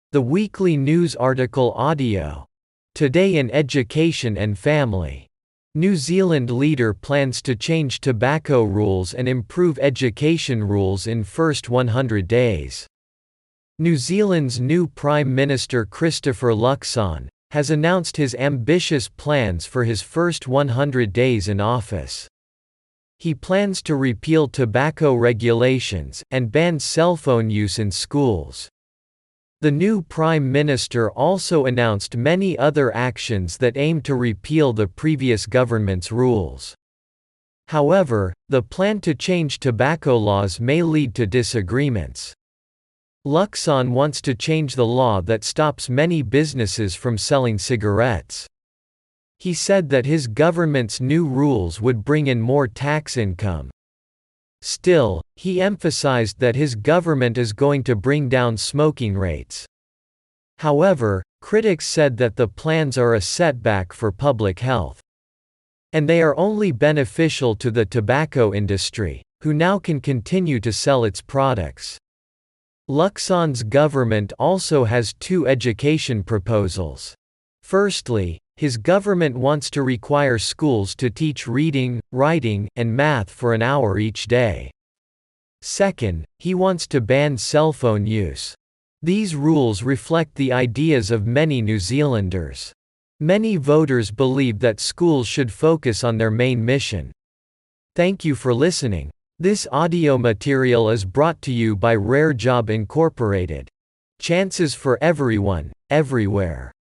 The weekly news article audio. Today in Education and Family. New Zealand leader plans to change tobacco rules and improve education rules in first 100 days. New Zealand's new Prime Minister Christopher Luxon has announced his ambitious plans for his first 100 days in office. He plans to repeal tobacco regulations and ban cell phone use in schools. The new Prime Minister also announced many other actions that aim to repeal the previous government's rules. However, the plan to change tobacco laws may lead to disagreements. Luxon wants to change the law that stops many businesses from selling cigarettes. He said that his government's new rules would bring in more tax income. Still, he emphasized that his government is going to bring down smoking rates. However, critics said that the plans are a setback for public health. And they are only beneficial to the tobacco industry, who now can continue to sell its products. Luxon's government also has two education proposals. Firstly, his government wants to require schools to teach reading, writing, and math for an hour each day. Second, he wants to ban cell phone use. These rules reflect the ideas of many New Zealanders. Many voters believe that schools should focus on their main mission. Thank you for listening. This audio material is brought to you by Rare Job Incorporated. Chances for everyone, everywhere.